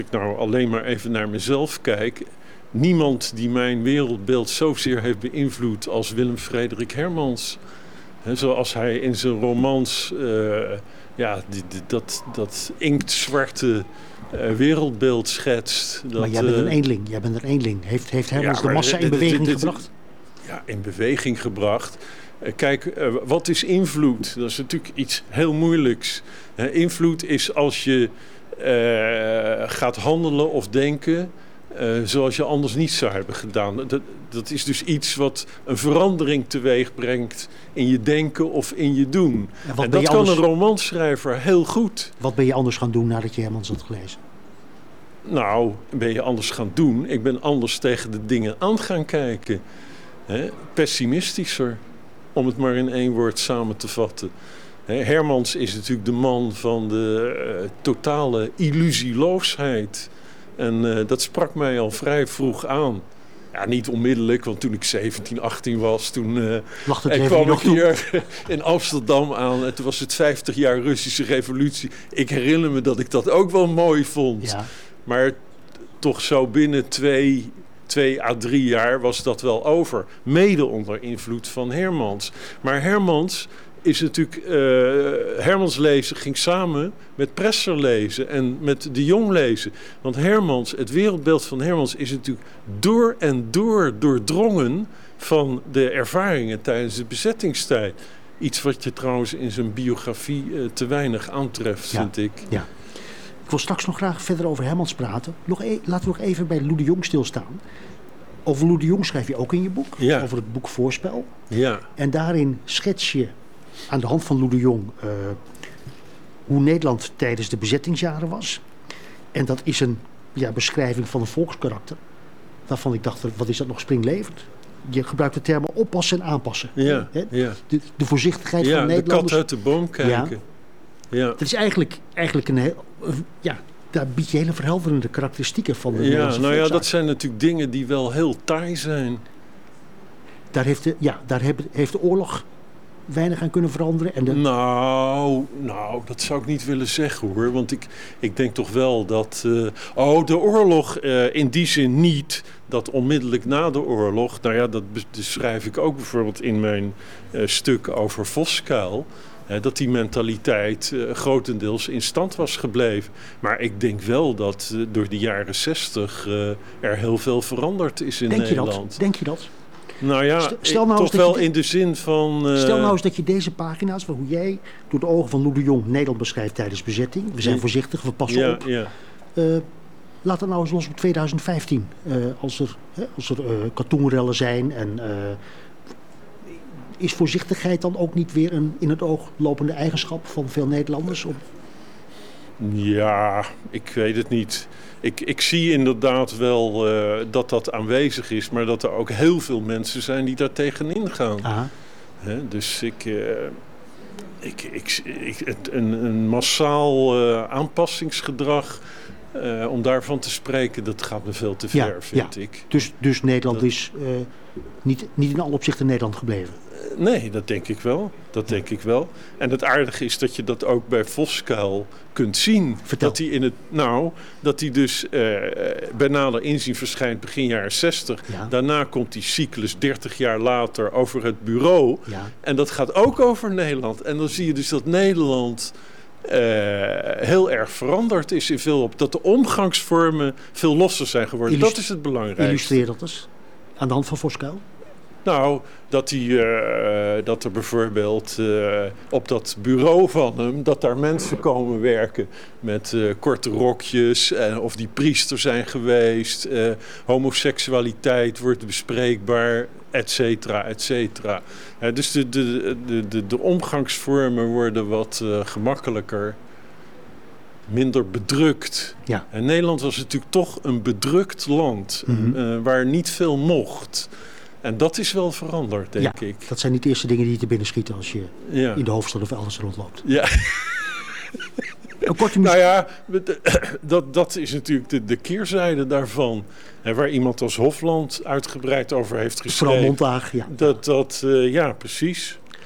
ik nou alleen maar even naar mezelf kijk, niemand die mijn wereldbeeld zozeer heeft beïnvloed als Willem Frederik Hermans. He, zoals hij in zijn romans dat inktzwarte wereldbeeld schetst. Maar jij bent een eenling. Heeft Hermans de massa in beweging gebracht? Ja, in beweging gebracht. Kijk, wat is invloed? Dat is natuurlijk iets heel moeilijks. Invloed is als je gaat handelen of denken zoals je anders niet zou hebben gedaan. Dat is dus iets wat een verandering teweeg brengt in je denken of in je doen. En dat kan een romanschrijver heel goed. Wat ben je anders gaan doen nadat je Hermans had gelezen? Nou, ben je anders gaan doen? Ik ben anders tegen de dingen aan gaan kijken. Pessimistischer, om het maar in één woord samen te vatten. Hermans is natuurlijk de man van de totale illusieloosheid. En dat sprak mij al vrij vroeg aan. Ja, niet onmiddellijk, want toen ik 17, 18 was, toen kwam ik hier in Amsterdam aan. En toen was het 50 jaar Russische revolutie. Ik herinner me dat ik dat ook wel mooi vond. Ja. Maar toch zo binnen 2 à 3 jaar was dat wel over. Mede onder invloed van Hermans. Maar Hermans is natuurlijk... Hermans lezen ging samen met Presser lezen en met de Jong lezen. Want Hermans, het wereldbeeld van Hermans is natuurlijk door en door doordrongen van de ervaringen tijdens de bezettingstijd. Iets wat je trouwens in zijn biografie te weinig aantreft, vind ik. Ja. Ik wil straks nog graag verder over Hermans praten. Laten we nog even bij Lou de Jong stilstaan. Over Lou de Jong schrijf je ook in je boek. Ja. Over het boek Voorspel. Ja. En daarin schets je aan de hand van Lou de Jong hoe Nederland tijdens de bezettingsjaren was. En dat is een beschrijving van een volkskarakter. Waarvan ik dacht, wat is dat nog springlevend? Je gebruikt de termen oppassen en aanpassen. Ja, de voorzichtigheid van Nederlanders. De kat uit de boom kijken. Ja. Dat is eigenlijk een heel... daar bied je hele verhelderende karakteristieken van de Nederlandse volkszaak. Dat zijn natuurlijk dingen die wel heel taai zijn. Daar heeft de oorlog weinig aan kunnen veranderen. Nou, dat zou ik niet willen zeggen hoor. Want ik denk toch wel dat... de oorlog in die zin niet. Dat onmiddellijk na de oorlog... dat beschrijf ik ook bijvoorbeeld in mijn stuk over Voskuil. Dat die mentaliteit grotendeels in stand was gebleven. Maar ik denk wel dat door de jaren 60 er heel veel veranderd is in Nederland. Denk je dat? Nou ja, toch wel in de zin van... Stel nou eens dat je deze pagina's, van hoe jij door de ogen van Lou de Jong Nederland beschrijft tijdens bezetting. We zijn voorzichtig, we passen op. Ja. Laat dat nou eens los op 2015. Als er katoenrellen zijn en... is voorzichtigheid dan ook niet weer een in het oog lopende eigenschap van veel Nederlanders? Ja, ik weet het niet. Ik zie inderdaad wel dat aanwezig is, maar dat er ook heel veel mensen zijn die daar tegenin gaan. Dus een massaal aanpassingsgedrag, om daarvan te spreken, dat gaat me veel te ver, vind ik. Dus Nederland is niet in alle opzichten Nederland gebleven? Nee, dat denk ik wel. En het aardige is dat je dat ook bij Voskuil kunt zien. Vertel. Dat hij dus bij nader inzien verschijnt begin jaren 60. Ja. Daarna komt die cyclus 30 jaar later over het bureau. Ja. En dat gaat ook over Nederland. En dan zie je dus dat Nederland heel erg veranderd is in veel op. Dat de omgangsvormen veel losser zijn geworden. Dat is het belangrijkste. Illustreer dat eens aan de hand van Voskuil. Nou, dat er bijvoorbeeld op dat bureau van hem... dat daar mensen komen werken met korte rokjes... of die priester zijn geweest. Homoseksualiteit wordt bespreekbaar, et cetera, et cetera. Dus de omgangsvormen worden wat gemakkelijker... minder bedrukt. Ja. En Nederland was natuurlijk toch een bedrukt land... waar niet veel mocht... En dat is wel veranderd, denk ik. Dat zijn niet de eerste dingen die je te binnen schieten als je in de hoofdstad of elders rondloopt. Ja. Dat is natuurlijk de keerzijde daarvan. En waar iemand als Hofland uitgebreid over heeft geschreven. Vooral Montaag, ja. Precies.